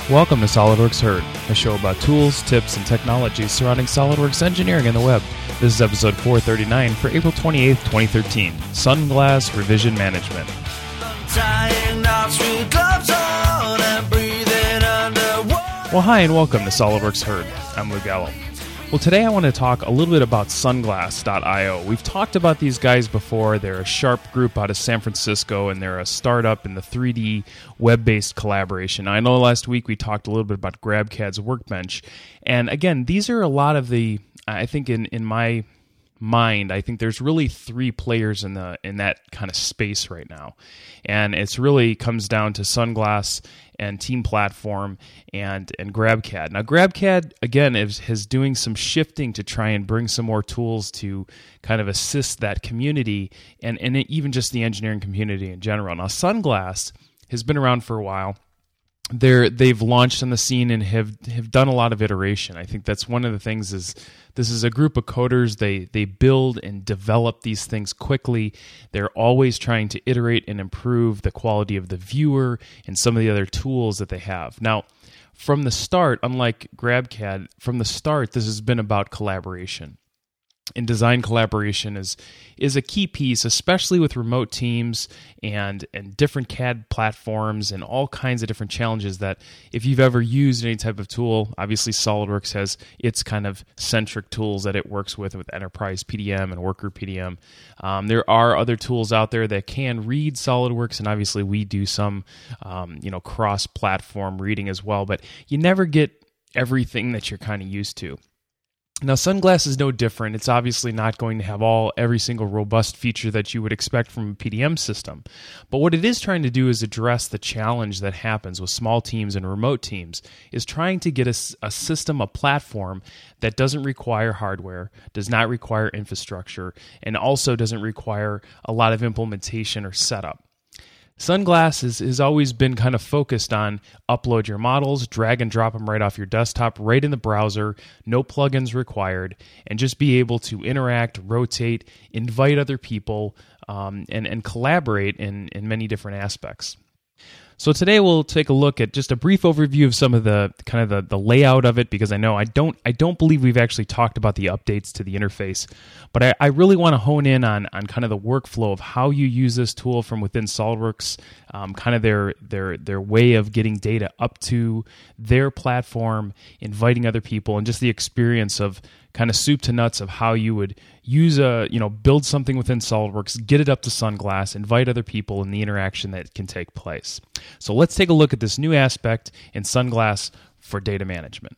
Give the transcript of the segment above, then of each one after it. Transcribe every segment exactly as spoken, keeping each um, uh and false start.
Welcome to SolidWorks Heard, a show about tools, tips, and technologies surrounding SolidWorks engineering and the web. This is episode four thirty-nine for April twenty-eighth, twenty thirteen, Sunglass Revision Management. Well, hi and welcome to SolidWorks Heard. I'm Lou Gallo. Well, today I want to talk a little bit about Sunglass dot io. We've talked about these guys before. They're a Sharp group out of San Francisco, and they're a startup in the three D web-based collaboration. I know last week we talked a little bit about GrabCAD's Workbench. And again, these are a lot of the, I think in, in my mind, I think there's really three players in the in that kind of space right now. And it's really comes down to Sunglass and Team Platform and and GrabCAD. Now GrabCAD again is, is doing some shifting to try and bring some more tools to kind of assist that community and, and even just the engineering community in general. Now Sunglass has been around for a while. They're, they've launched on the scene and have, have done a lot of iteration. I think that's one of the things is this is a group of coders. They they build and develop these things quickly. They're always trying to iterate and improve the quality of the viewer and some of the other tools that they have. Now, from the start, unlike GrabCAD, from the start, this has been about collaboration. And design collaboration is is a key piece, especially with remote teams and and different C A D platforms and all kinds of different challenges that if you've ever used any type of tool, obviously SolidWorks has its kind of centric tools that it works with, with Enterprise P D M and Worker P D M. Um, there are other tools out there that can read SolidWorks, and obviously we do some um, you know cross-platform reading as well, but you never get everything that you're kind of used to. Now, Sunglass is no different. It's obviously not going to have all every single robust feature that you would expect from a P D M system. But what it is trying to do is address the challenge that happens with small teams and remote teams, is trying to get a, a system, a platform that doesn't require hardware, does not require infrastructure, and also doesn't require a lot of implementation or setup. Sunglass has, has always been kind of focused on upload your models, drag and drop them right off your desktop, right in the browser, no plugins required, and just be able to interact, rotate, invite other people, um, and, and collaborate in, in many different aspects. So today we'll take a look at just a brief overview of some of the kind of the, the layout of it, because I know I don't I don't believe we've actually talked about the updates to the interface, but I, I really want to hone in on on kind of the workflow of how you use this tool from within SolidWorks, um, kind of their their their way of getting data up to their platform, inviting other people, and just the experience of kind of soup to nuts of how you would use a, you know, build something within SolidWorks, get it up to Sunglass, invite other people, and the interaction that can take place. So let's take a look at this new aspect in Sunglass for data management.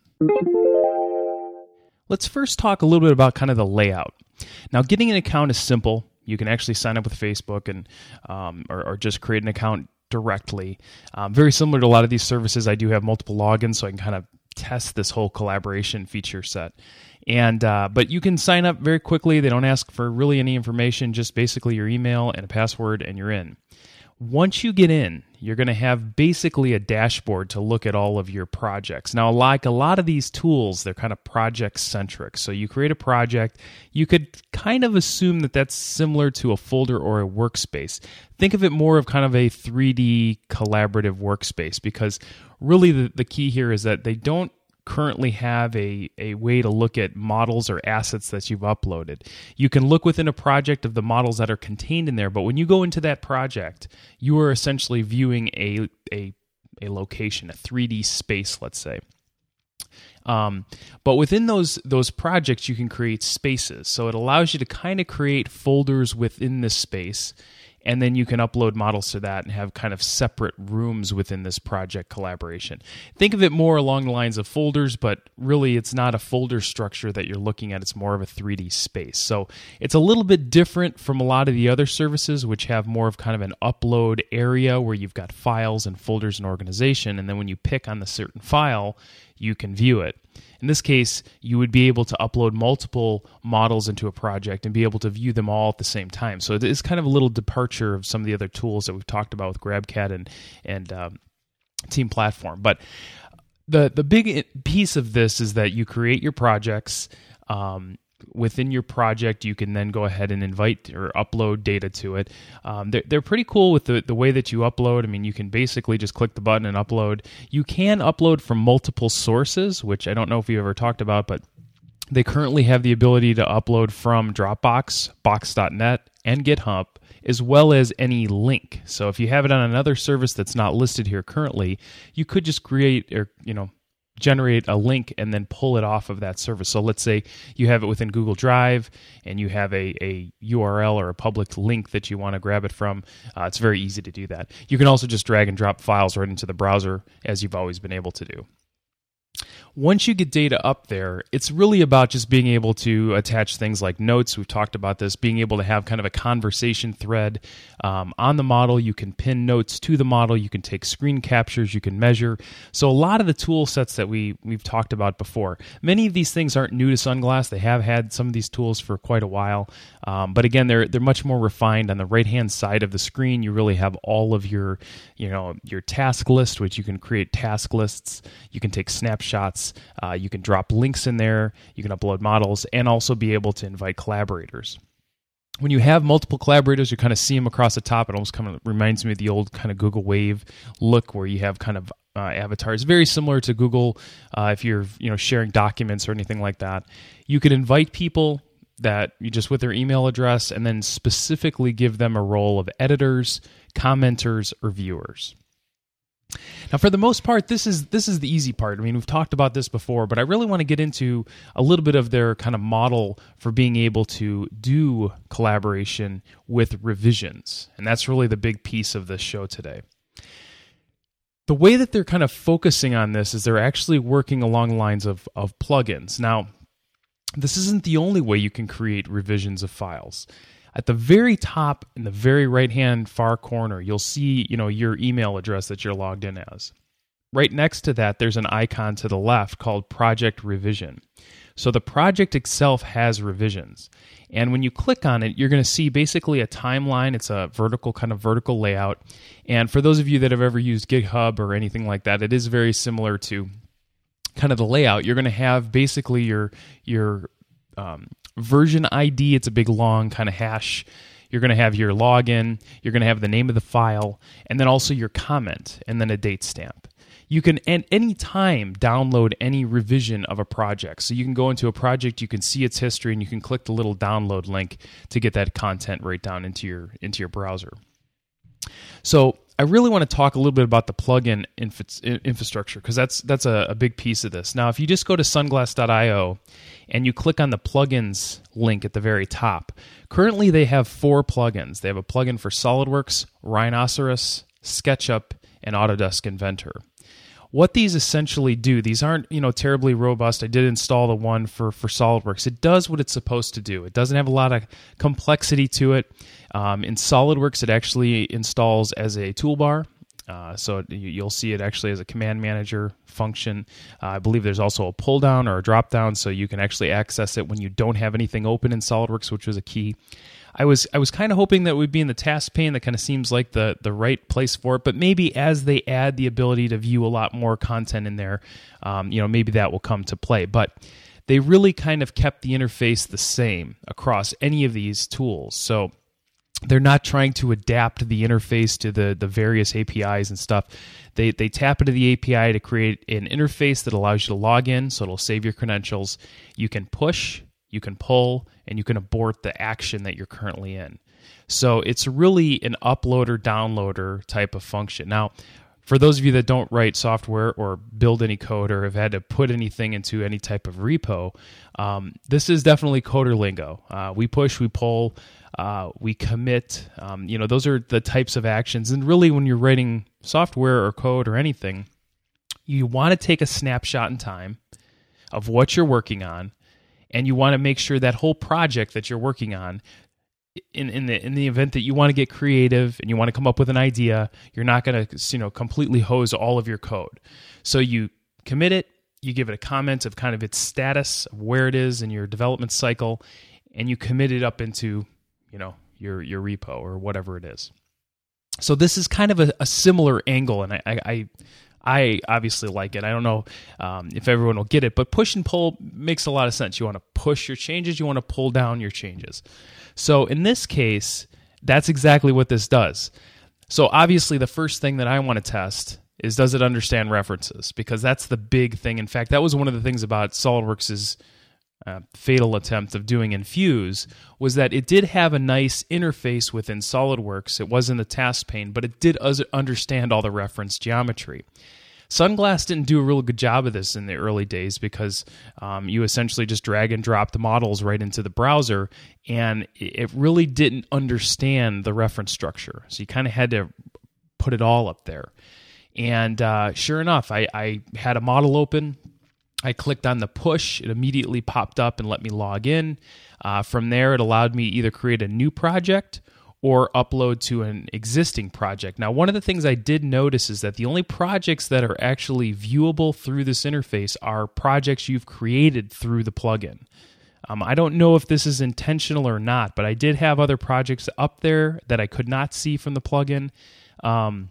Let's first talk a little bit about kind of the layout. Now, getting an account is simple. You can actually sign up with Facebook and um, or, or just create an account directly. Um, very similar to a lot of these services, I do have multiple logins, so I can kind of test this whole collaboration feature set. And uh, but you can sign up very quickly. They don't ask for really any information, just basically your email and a password, and you're in. Once you get in, you're going to have basically a dashboard to look at all of your projects. Now, like a lot of these tools, they're kind of project-centric. So you create a project, you could kind of assume that that's similar to a folder or a workspace. Think of it more of kind of a three D collaborative workspace, because really the, the key here is that they don't currently have a, a way to look at models or assets that you've uploaded. You can look within a project of the models that are contained in there, but when you go into that project, you are essentially viewing a a, a location, a three D space, let's say. Um, but within those those projects, you can create spaces. So it allows you to kind of create folders within this space, and then you can upload models to that and have kind of separate rooms within this project collaboration. Think of it more along the lines of folders, but really it's not a folder structure that you're looking at. It's more of a three D space. So it's a little bit different from a lot of the other services, which have more of kind of an upload area where you've got files and folders and organization, and then when you pick on the certain file, you can view it. In this case, you would be able to upload multiple models into a project and be able to view them all at the same time. So it is kind of a little departure of some of the other tools that we've talked about with GrabCAD and, and um, Team Platform. But the, the big piece of this is that you create your projects, um, within your project, you can then go ahead and invite or upload data to it. Um, they're, they're pretty cool with the, the way that you upload. I mean, you can basically just click the button and upload. You can upload from multiple sources, which I don't know if we ever talked about, but they currently have the ability to upload from Dropbox, Box dot net, and GitHub, as well as any link. So if you have it on another service that's not listed here currently, you could just create or, you know, generate a link and then pull it off of that service. So let's say you have it within Google Drive and you have a, a U R L or a public link that you want to grab it from. Uh, it's very easy to do that. You can also just drag and drop files right into the browser, as you've always been able to do. Once you get data up there, it's really about just being able to attach things like notes. We've talked about this, being able to have kind of a conversation thread um, on the model. You can pin notes to the model. You can take screen captures. You can measure. So a lot of the tool sets that we, we've talked about before, many of these things aren't new to Sunglass. They have had some of these tools for quite a while. Um, but again, they're they're much more refined. On the right-hand side of the screen, you really have all of your, you know, your task list, which you can create task lists. You can take snapshots. Uh, you can drop links in there, you can upload models, and also be able to invite collaborators. When you have multiple collaborators, you kind of see them across the top. It almost kind of reminds me of the old kind of Google Wave look, where you have kind of uh, avatars, very similar to Google. Uh, if you're you know sharing documents or anything like that, you can invite people that you just with their email address, and then specifically give them a role of editors, commenters, or viewers. Now, for the most part, this is this is the easy part. I mean, we've talked about this before, but I really want to get into a little bit of their kind of model for being able to do collaboration with revisions. And that's really the big piece of this show today. The way that they're kind of focusing on this is they're actually working along the lines of, of plugins. Now, this isn't the only way you can create revisions of files. At the very top, in the very right-hand far corner, you'll see, you know, your email address that you're logged in as. Right next to that, there's an icon to the left called Project Revision. So the project itself has revisions. And when you click on it, you're going to see basically a timeline. It's a vertical, kind of vertical layout. And for those of you that have ever used GitHub or anything like that, it is very similar to kind of the layout. You're going to have basically your your um, version I D. It's a big long kind of hash. You're going to have your login. You're going to have the name of the file, and then also your comment, and then a date stamp. You can at any time download any revision of a project. So you can go into a project, you can see its history, and you can click the little download link to get that content right down into your into your browser. So I really want to talk a little bit about the plugin inf- infrastructure, because that's that's a, a big piece of this. Now, if you just go to sunglass dot io and you click on the plugins link at the very top, currently they have four plugins. They have a plugin for SolidWorks, Rhinoceros, SketchUp, and Autodesk Inventor. What these essentially do, these aren't, you know, terribly robust. I did install the one for, for SolidWorks. It does what it's supposed to do. It doesn't have a lot of complexity to it. Um, in SolidWorks, it actually installs as a toolbar. Uh, so you'll see it actually as a command manager function. Uh, I believe there's also a pull down or a drop down, so you can actually access it when you don't have anything open in SolidWorks, which was a key. I was I was kind of hoping that it would be in the task pane. That kind of seems like the, the right place for it. But maybe as they add the ability to view a lot more content in there, um, you know, maybe that will come to play. But they really kind of kept the interface the same across any of these tools. So they're not trying to adapt the interface to the, the various A P Is and stuff. They they tap into the A P I to create an interface that allows you to log in, so it'll save your credentials. You can push, you can pull, and you can abort the action that you're currently in. So it's really an uploader, downloader type of function. Now, for those of you that don't write software or build any code or have had to put anything into any type of repo, um, this is definitely coder lingo. Uh, we push, we pull, uh, we commit. Um, you know, those are the types of actions. And really, when you're writing software or code or anything, you want to take a snapshot in time of what you're working on, and you want to make sure that whole project that you're working on, in in the in the event that you want to get creative and you want to come up with an idea, you're not going to, you know, completely hose all of your code. So you commit it, you give it a comment of kind of its status, of where it is in your development cycle, and you commit it up into, you know, your your repo or whatever it is. So this is kind of a, a similar angle, and I, I I obviously like it. I don't know um, if everyone will get it, but push and pull makes a lot of sense. You want to push your changes, you want to pull down your changes. So in this case, that's exactly what this does. So obviously the first thing that I want to test is, does it understand references? Because that's the big thing. In fact, that was one of the things about SolidWorks' uh, fatal attempt of doing Infuse, was that it did have a nice interface within SolidWorks. It was in the task pane, but it did understand all the reference geometry. Sunglass didn't do a real good job of this in the early days because um, you essentially just drag and drop the models right into the browser, and it really didn't understand the reference structure. So you kind of had to put it all up there. And uh, sure enough, I, I had a model open. I clicked on the push. It immediately popped up and let me log in. Uh, from there, it allowed me either create a new project or upload to an existing project. Now, one of the things I did notice is that the only projects that are actually viewable through this interface are projects you've created through the plugin. Um, I don't know if this is intentional or not, but I did have other projects up there that I could not see from the plugin. Um,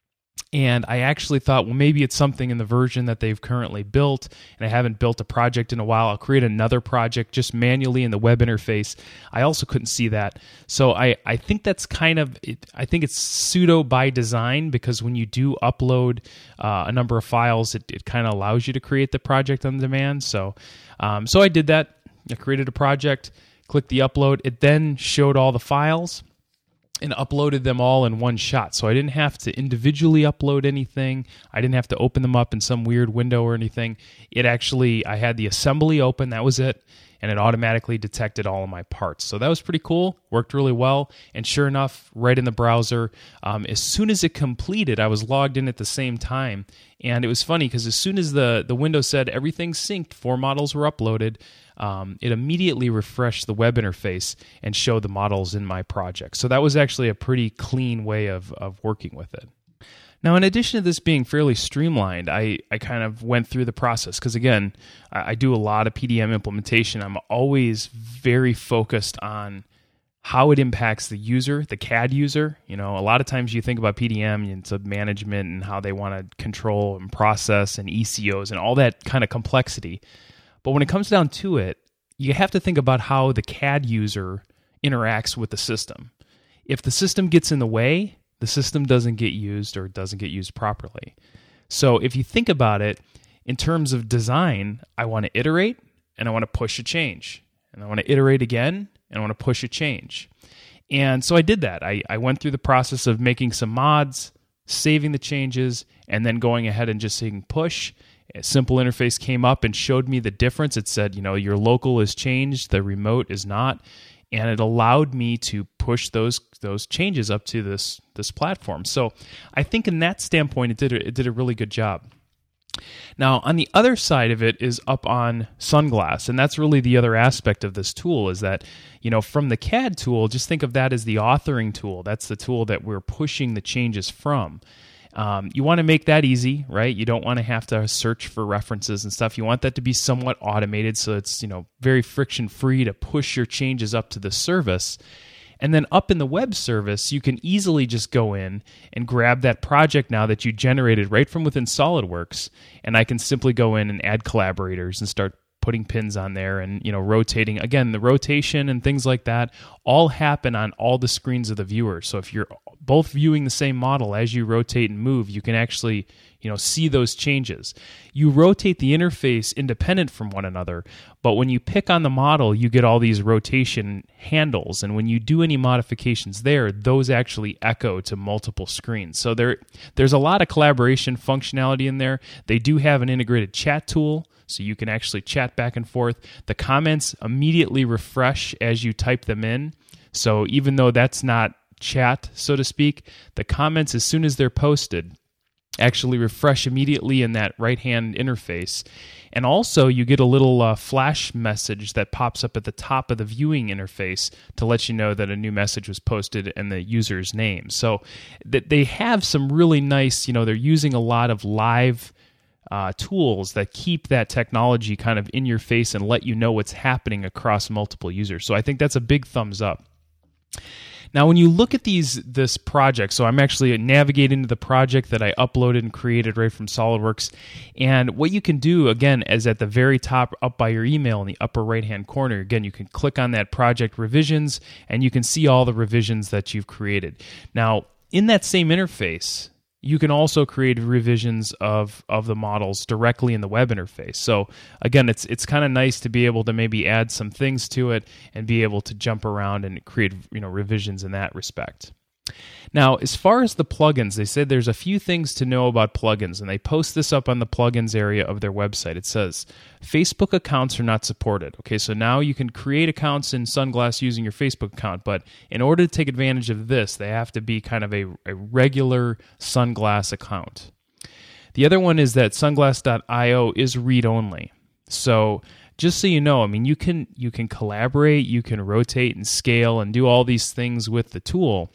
And I actually thought, well, maybe it's something in the version that they've currently built, and I haven't built a project in a while. I'll create another project just manually in the web interface. I also couldn't see that. So I, I think that's kind of, it, I think it's pseudo by design, because when you do upload uh, a number of files, it, it kind of allows you to create the project on demand. So, um, so I did that. I created a project, clicked the upload. It then showed all the files and uploaded them all in one shot. So I didn't have to individually upload anything. I didn't have to open them up in some weird window or anything. It actually, I had the assembly open, that was it, and it automatically detected all of my parts. So that was pretty cool, worked really well, and sure enough, right in the browser, um, as soon as it completed, I was logged in at the same time, and it was funny because as soon as the, the window said everything's synced, four models were uploaded, Um, it immediately refreshed the web interface and showed the models in my project. So that was actually a pretty clean way of, of working with it. Now, in addition to this being fairly streamlined, I, I kind of went through the process because, again, I, I do a lot of P D M implementation. I'm always very focused on how it impacts the user, the C A D user. You know, a lot of times you think about P D M and sub management and how they want to control and process and E C Os and all that kind of complexity. But when it comes down to it, you have to think about how the C A D user interacts with the system. If the system gets in the way, the system doesn't get used or doesn't get used properly. So if you think about it, in terms of design, I want to iterate and I want to push a change. And I want to iterate again and I want to push a change. And so I did that. I, I went through the process of making some mods, saving the changes, and then going ahead and just saying push. A simple interface came up and showed me the difference. It said, you know, your local is changed, the remote is not, and it allowed me to push those those changes up to this this platform. So I think in that standpoint, it did a, it did a really good job. Now, on the other side of it is up on Sunglass, and that's really the other aspect of this tool is that, you know, from the C A D tool, just think of that as the authoring tool. That's the tool that we're pushing the changes from. Um, you want to make that easy, right? You don't want to have to search for references and stuff. You want that to be somewhat automated so it's, you know, very friction-free to push your changes up to the service. And then up in the web service, you can easily just go in and grab that project now that you generated right from within SolidWorks, and I can simply go in and add collaborators and start putting pins on there and, you know, rotating. Again, the rotation and things like that all happen on all the screens of the viewer. So if you're both viewing the same model as you rotate and move, you can actually, you know, see those changes. You rotate the interface independent from one another, but when you pick on the model, you get all these rotation handles, and when you do any modifications there, those actually echo to multiple screens. So there, there's a lot of collaboration functionality in there. They do have an integrated chat tool, so you can actually chat back and forth. The comments immediately refresh as you type them in. So even though that's not chat, so to speak, the comments, as soon as they're posted, actually refresh immediately in that right-hand interface. And also, you get a little uh, flash message that pops up at the top of the viewing interface to let you know that a new message was posted and the user's name. So that they have some really nice, you know, they're using a lot of live Uh, tools that keep that technology kind of in your face and let you know what's happening across multiple users. So I think that's a big thumbs up. Now, when you look at these this project, so I'm actually navigating to the project that I uploaded and created right from SolidWorks, and what you can do, again, is at the very top up by your email in the upper right-hand corner, again, you can click on that project revisions, and you can see all the revisions that you've created. Now, in that same interface, you can also create revisions of, of the models directly in the web interface. So again, it's it's kind of nice to be able to maybe add some things to it and be able to jump around and create, you know, revisions in that respect. Now, as far as the plugins, they said there's a few things to know about plugins, and they post this up on the plugins area of their website. It says, Facebook accounts are not supported. Okay, so now you can create accounts in Sunglass using your Facebook account, but in order to take advantage of this, they have to be kind of a, a regular Sunglass account. The other one is that Sunglass dot io is read-only. So just so you know, I mean, you can you can collaborate, you can rotate and scale and do all these things with the tool,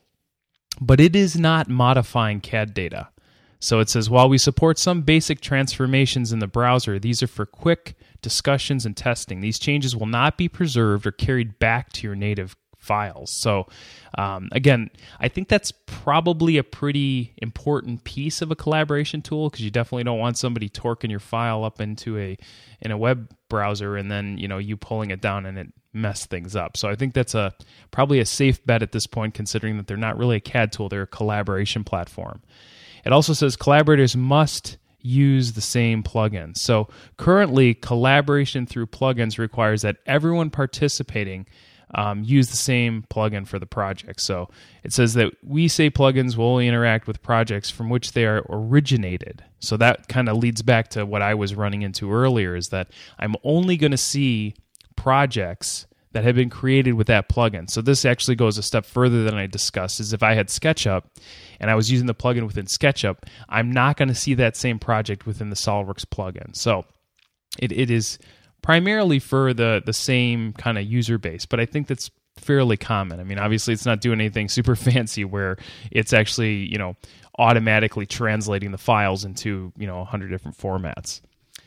but it is not modifying C A D data. So it says, while we support some basic transformations in the browser, these are for quick discussions and testing. These changes will not be preserved or carried back to your native files. So um, again, I think that's probably a pretty important piece of a collaboration tool, because you definitely don't want somebody torquing your file up into a in a web browser and then, you know, you pulling it down and it mess things up. So I think that's a probably a safe bet at this point, considering that they're not really a C A D tool, they're a collaboration platform. It also says collaborators must use the same plugins. So currently, collaboration through plugins requires that everyone participating um, use the same plugin for the project. So it says that we say plugins will only interact with projects from which they are originated. So that kind of leads back to what I was running into earlier, is that I'm only going to see projects that have been created with that plugin. So this actually goes a step further than I discussed, is if I had SketchUp and I was using the plugin within SketchUp, I'm not going to see that same project within the SolidWorks plugin. So it, it is primarily for the, the same kind of user base, but I think that's fairly common. I mean, obviously it's not doing anything super fancy where it's actually, you know, automatically translating the files into, you know, one hundred different formats.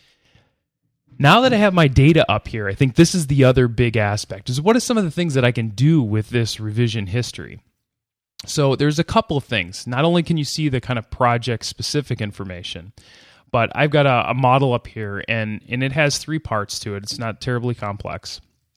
Now that I have my data up here, I think this is the other big aspect, is what are some of the things that I can do with this revision history? So there's a couple of things. Not only can you see the kind of project-specific information, but I've got a, a model up here, and, and it has three parts to it. It's not terribly complex.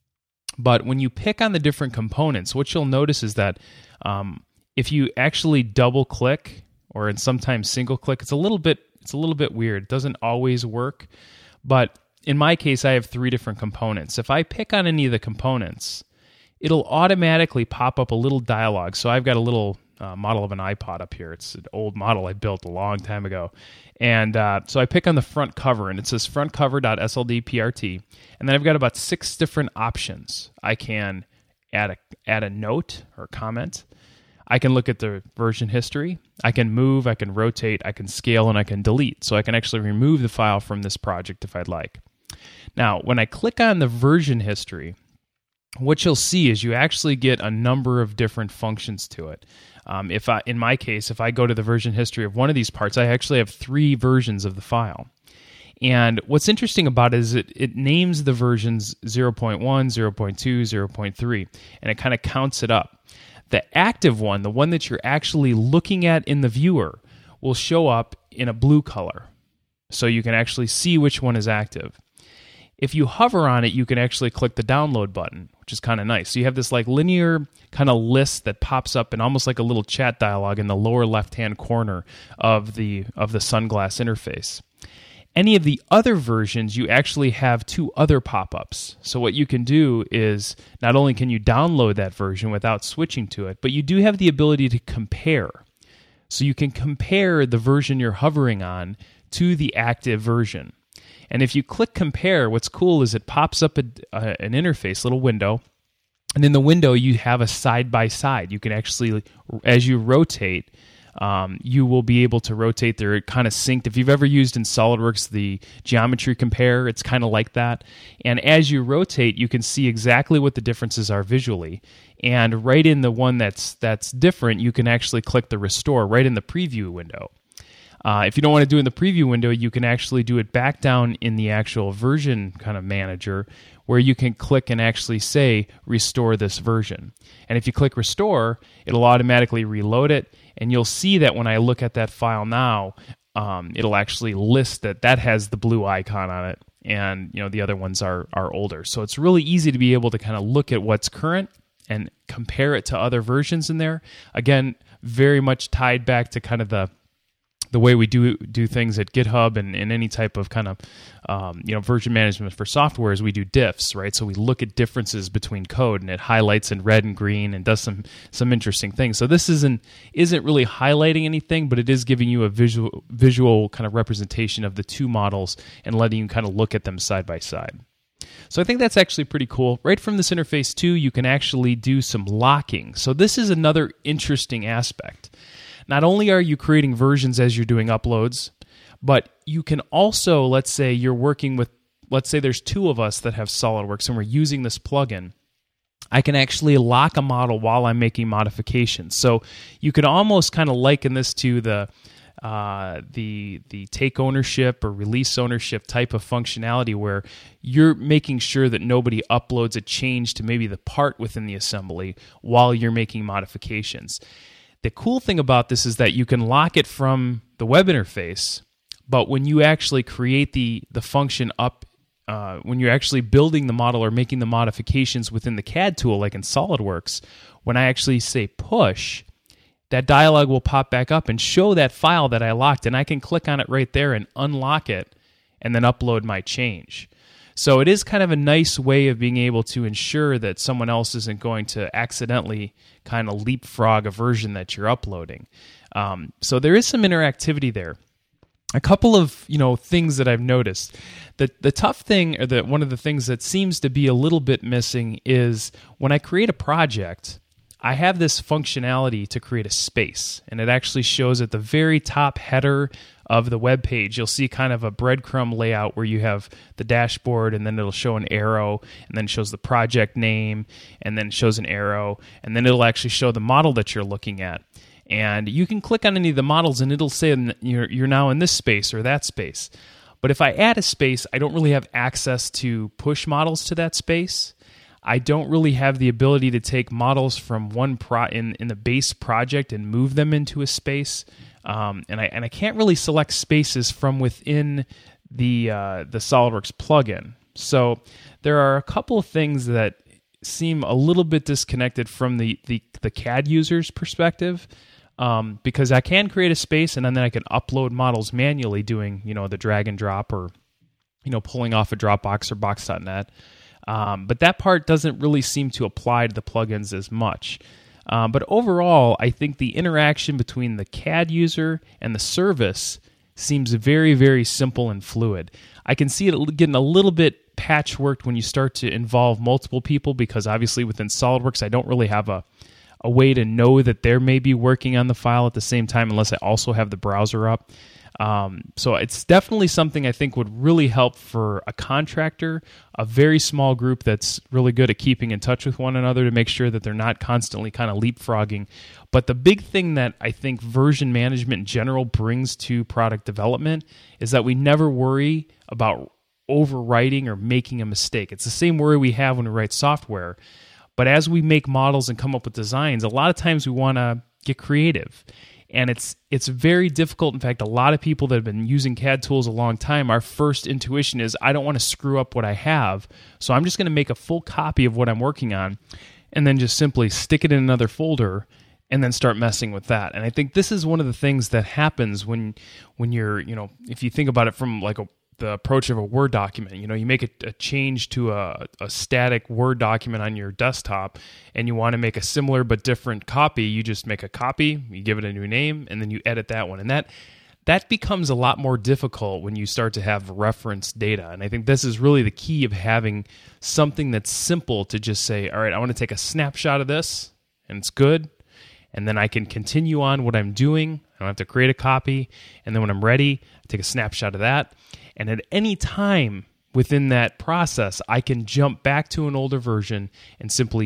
But when you pick on the different components, what you'll notice is that um, if you actually double-click, or in sometimes single-click, it's a little bit it's a little bit weird. It doesn't always work, but in my case, I have three different components. If I pick on any of the components, it'll automatically pop up a little dialog. So I've got a little uh, model of an iPod up here. It's an old model I built a long time ago. And uh, so I pick on the front cover, and it says front cover.sldprt. And then I've got about six different options. I can add a, add a note or comment. I can look at the version history. I can move, I can rotate, I can scale, and I can delete. So I can actually remove the file from this project if I'd like. Now, when I click on the version history, what you'll see is you actually get a number of different functions to it. Um, if I, in my case, if I go to the version history of one of these parts, I actually have three versions of the file. And what's interesting about it is it, it names the versions zero point one, zero point two, zero point three, and it kind of counts it up. The active one, the one that you're actually looking at in the viewer, will show up in a blue color. So you can actually see which one is active. If you hover on it, you can actually click the download button, which is kind of nice. So you have this like linear kind of list that pops up in almost like a little chat dialog in the lower left-hand corner of the of the Sunglass interface. Any of the other versions, you actually have two other pop-ups. So what you can do is not only can you download that version without switching to it, but you do have the ability to compare. So you can compare the version you're hovering on to the active version. And if you click compare, what's cool is it pops up a, a, an interface, little window, and in the window you have a side-by-side. You can actually, as you rotate, um, you will be able to rotate. They're kind of synced. If you've ever used in SolidWorks the geometry compare, it's kind of like that. And as you rotate, you can see exactly what the differences are visually. And right in the one that's that's different, you can actually click the restore right in the preview window. Uh, if you don't want to do it in the preview window, you can actually do it back down in the actual version kind of manager, where you can click and actually say, restore this version. And if you click restore, it'll automatically reload it, and you'll see that when I look at that file now, um, it'll actually list that that has the blue icon on it, and you know the other ones are are older. So it's really easy to be able to kind of look at what's current and compare it to other versions in there. Again, very much tied back to kind of the the way we do do things at GitHub and, and any type of kind of um, you know version management for software is we do diffs, right? So we look at differences between code, and it highlights in red and green and does some some interesting things. So this isn't isn't really highlighting anything, but it is giving you a visual visual kind of representation of the two models and letting you kind of look at them side by side. So I think that's actually pretty cool. Right from this interface too, you can actually do some locking. So this is another interesting aspect. Not only are you creating versions as you're doing uploads, but you can also, let's say you're working with, let's say there's two of us that have SolidWorks and we're using this plugin. I can actually lock a model while I'm making modifications. So you could almost kind of liken this to the uh, the the take ownership or release ownership type of functionality, where you're making sure that nobody uploads a change to maybe the part within the assembly while you're making modifications. The cool thing about this is that you can lock it from the web interface, but when you actually create the, the function up, uh, when you're actually building the model or making the modifications within the C A D tool, like in SolidWorks, when I actually say push, that dialog will pop back up and show that file that I locked, and I can click on it right there and unlock it and then upload my change. So it is kind of a nice way of being able to ensure that someone else isn't going to accidentally kind of leapfrog a version that you're uploading. Um, so there is some interactivity there. A couple of you know things that I've noticed. The the tough thing, or the one of the things that seems to be a little bit missing, is when I create a project, I have this functionality to create a space, and it actually shows at the very top header of the web page. You'll see kind of a breadcrumb layout where you have the dashboard, and then it'll show an arrow, and then it shows the project name, and then it shows an arrow, and then it'll actually show the model that you're looking at. And you can click on any of the models, and it'll say you're you're now in this space or that space. But if I add a space, I don't really have access to push models to that space. I don't really have the ability to take models from one pro in, in the base project and move them into a space, um, and I and I can't really select spaces from within the uh, the SolidWorks plugin. So there are a couple of things that seem a little bit disconnected from the the, the C A D user's perspective, um, because I can create a space and then I can upload models manually, doing you know the drag and drop, or you know pulling off a Dropbox or Box dot net. Um, but that part doesn't really seem to apply to the plugins as much. Um, but overall, I think the interaction between the C A D user and the service seems very, very simple and fluid. I can see it getting a little bit patchworked when you start to involve multiple people, because obviously within SolidWorks, I don't really have a, a way to know that they're maybe working on the file at the same time unless I also have the browser up. Um, so it's definitely something I think would really help for a contractor, a very small group that's really good at keeping in touch with one another to make sure that they're not constantly kind of leapfrogging. But the big thing that I think version management in general brings to product development is that we never worry about overwriting or making a mistake. It's the same worry we have when we write software. But as we make models and come up with designs, a lot of times we want to get creative. And it's it's very difficult. In fact, a lot of people that have been using C A D tools a long time, our first intuition is, I don't want to screw up what I have, so I'm just going to make a full copy of what I'm working on and then just simply stick it in another folder and then start messing with that. And I think this is one of the things that happens when when you're, you know, if you think about it from like a the approach of a Word document. You know, you make a, a change to a, a static Word document on your desktop, and you want to make a similar but different copy. You just make a copy, you give it a new name, and then you edit that one. And that that becomes a lot more difficult when you start to have reference data. And I think this is really the key of having something that's simple to just say, all right, I want to take a snapshot of this, and it's good, and then I can continue on what I'm doing. I don't have to create a copy, and then when I'm ready, I take a snapshot of that. And at any time within that process, I can jump back to an older version and simply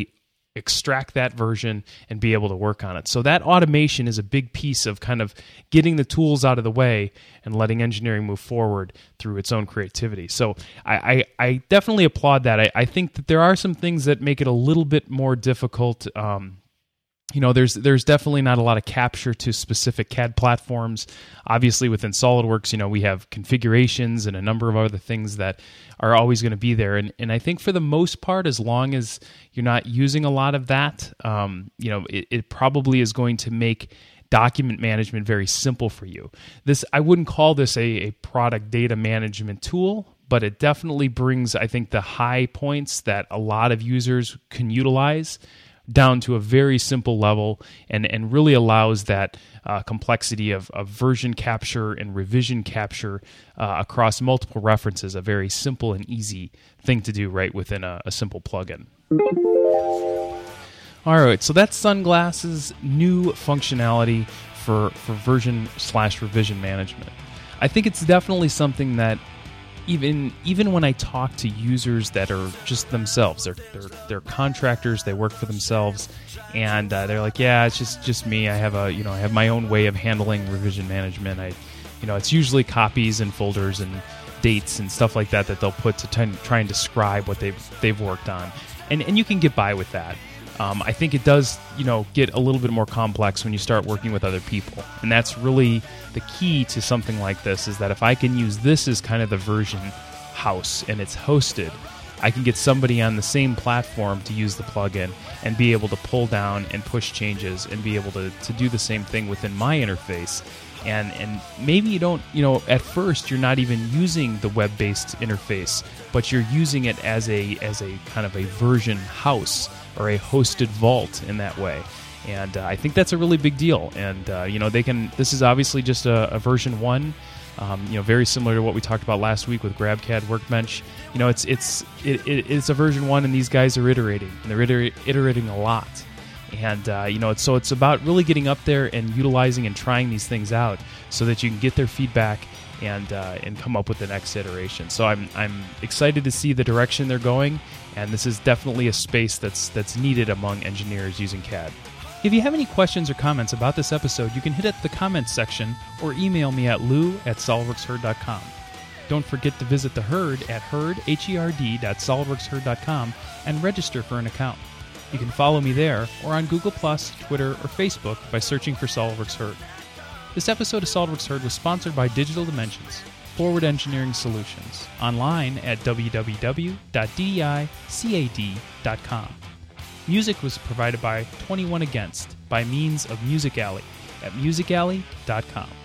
extract that version and be able to work on it. So that automation is a big piece of kind of getting the tools out of the way and letting engineering move forward through its own creativity. So I, I, I definitely applaud that. I, I think that there are some things that make it a little bit more difficult. Um, You know, there's there's definitely not a lot of capture to specific C A D platforms. Obviously, within SolidWorks, you know, we have configurations and a number of other things that are always going to be there. And and I think for the most part, as long as you're not using a lot of that, um, you know, it, it probably is going to make document management very simple for you. This I wouldn't call this a, a product data management tool, but it definitely brings, I think, the high points that a lot of users can utilize down to a very simple level, and, and really allows that uh, complexity of, of version capture and revision capture uh, across multiple references, a very simple and easy thing to do right within a, a simple plugin. All right, so that's Sunglass's new functionality for, for version slash revision management. I think it's definitely something that Even even when I talk to users that are just themselves, they're they're, they're contractors, they work for themselves, and uh, they're like, yeah, it's just, just me. I have a you know I have my own way of handling revision management. I, you know, it's usually copies and folders and dates and stuff like that that they'll put to t- try and describe what they've they've worked on, and and you can get by with that. Um, I think it does, you know, get a little bit more complex when you start working with other people. And that's really the key to something like this, is that if I can use this as kind of the version house and it's hosted, I can get somebody on the same platform to use the plugin and be able to pull down and push changes and be able to, to do the same thing within my interface. And and maybe you don't, you know, at first you're not even using the web-based interface, but you're using it as a as a kind of a version house or a hosted vault in that way. And uh, I think that's a really big deal. And, uh, you know, they can, this is obviously just a, a version one, um, you know, very similar to what we talked about last week with GrabCAD Workbench. You know, it's it's it, it, it's a version one, and these guys are iterating, and they're iter- iterating a lot. And, uh, you know, it's, so it's about really getting up there and utilizing and trying these things out so that you can get their feedback and uh, and come up with the next iteration. So I'm I'm excited to see the direction they're going, and this is definitely a space that's that's needed among engineers using C A D. If you have any questions or comments about this episode, you can hit up the comments section or email me at lou at solidworks herd dot com. Don't forget to visit the Herd at herd, H E R D, dot solidworks herd dot com and register for an account. You can follow me there or on Google plus, Twitter, or Facebook by searching for SolidWorks Herd. This episode of SolidWorks Herd was sponsored by Digital Dimensions, Forward Engineering Solutions, online at w w w dot d d i c a d dot com. Music was provided by twenty-one Against by means of Music Alley at music alley dot com.